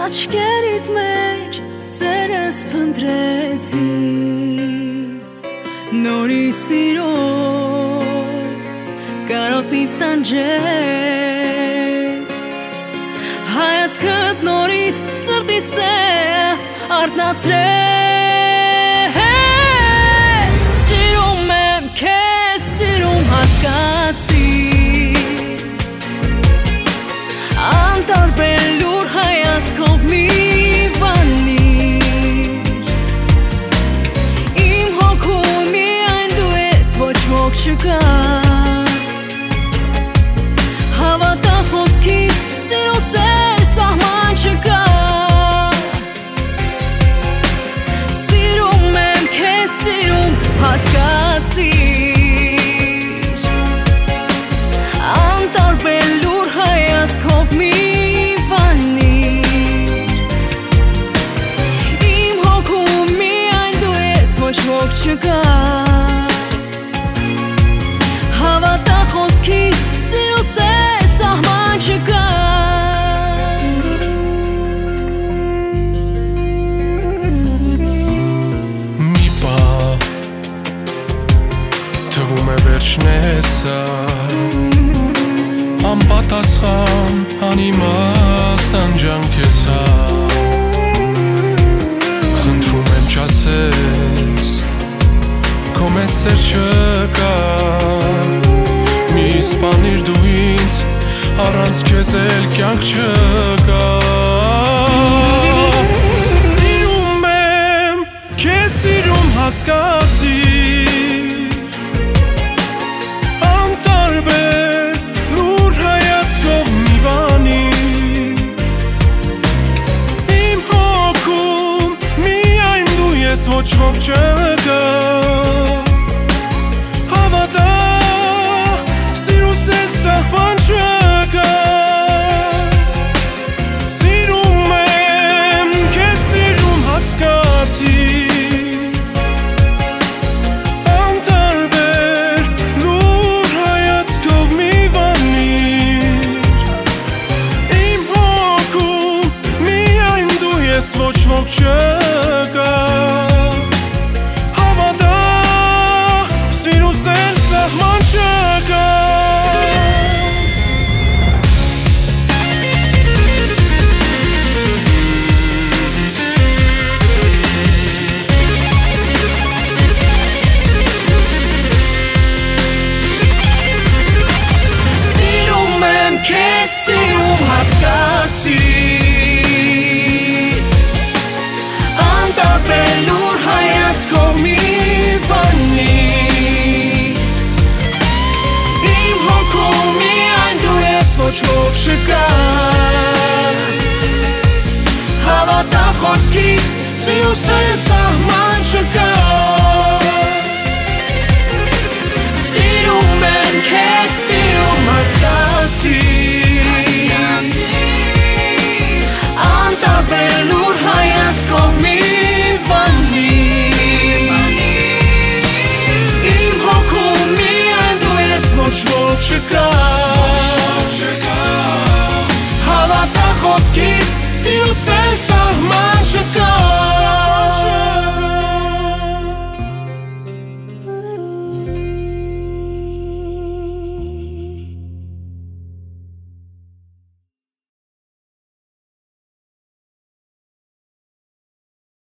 աչքերիդ մեջ սերս փնտրեցի նորից սիրո կարոտնից տանջեց հայացքդ նորից սրտի սերը արթնացրեց սիրում եմ քեզ սիրում հասկացի անտարբեր լուր հայացքով մի վանիր իմ հոգում միայն դու ես ոչ ոք չկա հավատա խոսքիս սիրո սեր սահման չկա սիրում եմ քեզ սիրում հասկացիր անտարբեր լուր հայացքով մի ոչ չկա հավատա խոսքիս սիրո սեր սահման չկա մի պա թվում է վերջն է սա անպատասխան անիմաստ անջանք է սա խնդրում եմ չասես քո մեծ սեր չկա մի սպանիր դու ինձ առանց քեզ էլ կյանք չկա սիրում եմ քեզ սիրում հասկացիր անտարբեր լուր հայացքով մի վանիր իմ հոգում միայն դու ես ոչ ոք չկա հավատա սիրո սեր սահման չկա սիրում եմ քեզ սիրում հասկացիր անտարբեր լուր հայացքով մի վանիր իմ հոգում միայն դու ես ոչ ոք չկա Քեզ սիրում հասկացիր անտարբեր լուր հայացքով մի վանիր իմ հոգում միայն դու ես ոչ ոք չկա հավատա խոսքիս սիրո սեր սահման չկա սիրում եմ քեզ սիրում հասկացիր անտարբեր լուր հայացքով մի վանիր իմ հոգում միայն դու ես ոչ ոք չկա հավատա խոսքիս սիրո սեր